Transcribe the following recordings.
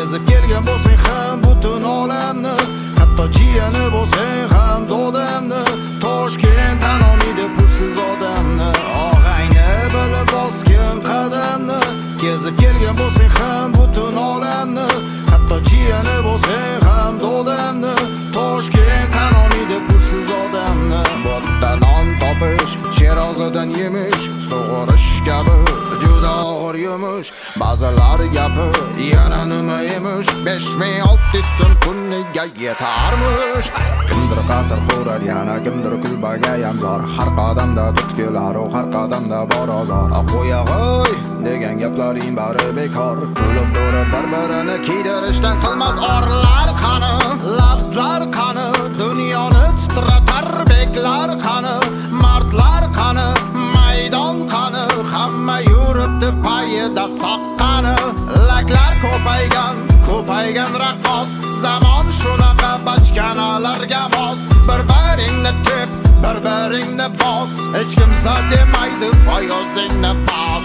kezib kelgan bo'lsang ham butun olamni, hatto jiyani bo'lsang ham dodamni, Toshkent tan olmaydi pulsiz odamni. Og'ayni bilib bosgin qadamni, kezib kelgan bo'lsang ham butun olamni, hatto jiyani bo'lsang ham dodamni, Toshkent tan olmaydi pulsiz odamni. Botda non topish, sherozidan yemish, sug'orish kabi juda og'ir yumush. Ba'zilar gapi yana nima emish, 5600 so'm kuniga yetarmish. Kimdir qasr qurar, yana kimdir kulbaga yamzor. Har qadamda tutkilar, har qadamda bor ozor. Qo'ya qo'y degan gaplaring bari bekor. Kulib durib bir-birini kiydirishdan qilmas orlar qani, lafzlar qani, dunyoni titratar beklar qani, mardlar qani, maydon qani, hamma yuribdi payida soqqani. Laklar ko'paygan raqqos, zamon shunaqa bachkanalarga mos. Bir-biringni tep, bir-biringni bos, hech kimsa demaydi voy o'zingni bos.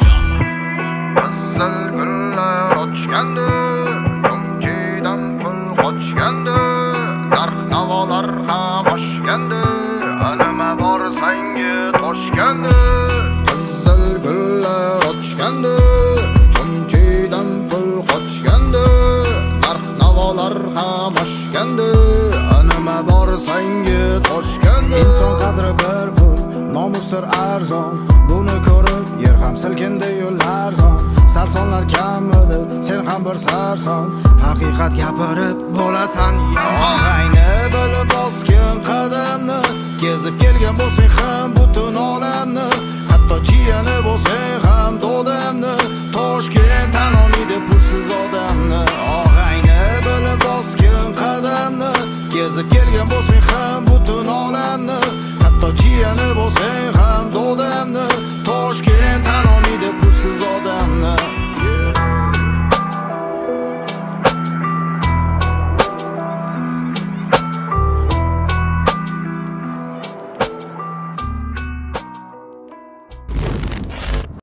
Qizil gullar ochgandi, yomchidan pul qochgandi, narx-navolar ham oshgandi, nima borsang toshgandi. Qizil gullar ochgandi, yomchidan pul qochgandi, narx-navolar ham oshgandi, nima borsang toshgandi. Inson qadri bir pul, nomusdir arzon, buni ko'rib yer ham silkindi yo'llar zon. Sarsonlar kamidi, sen ham bir sarson, haqiqat gapirib bo'lasan og'ayni bilib bosgin qadamni, kezib kelgan bo'lsang ham butun olamni, hatto jiyani bo'lsang ham dodamni, Toshkent tan olmaydi pulsiz odamni. Og'ayni bilib bosgin qadamni, kezib kelgan bo'lsang ham butun olamni, hatto jiyani bo'lsang ham dodamni,